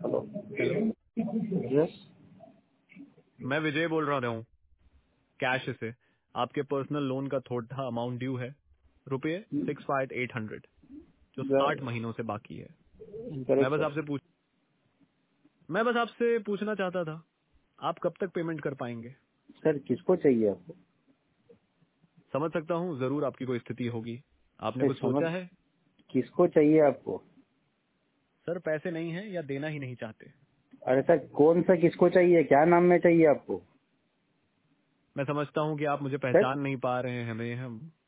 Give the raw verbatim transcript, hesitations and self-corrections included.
Hello, yes मैं विजय बोल रहा हूँ कैश से। आपके पर्सनल लोन का थोड़ा अमाउंट ड्यू है, रुपये सिक्स फाइव एट हंड्रेड, जो साठ महीनों से बाकी है। मैं करेक्ट बस सर। आपसे पूछ मैं बस आपसे पूछना चाहता था, आप कब तक पेमेंट कर पाएंगे? सर किसको चाहिए आपको? समझ सकता हूँ, जरूर आपकी कोई स्थिति होगी। आपने सर कुछ समझ, सोचा है? किसको चाहिए आपको? सर पैसे नहीं है या देना ही नहीं चाहते? अरे सर कौन सा किसको चाहिए, क्या नाम में चाहिए आपको? मैं समझता हूँ कि आप मुझे सर पहचान नहीं पा रहे हैं हमें हम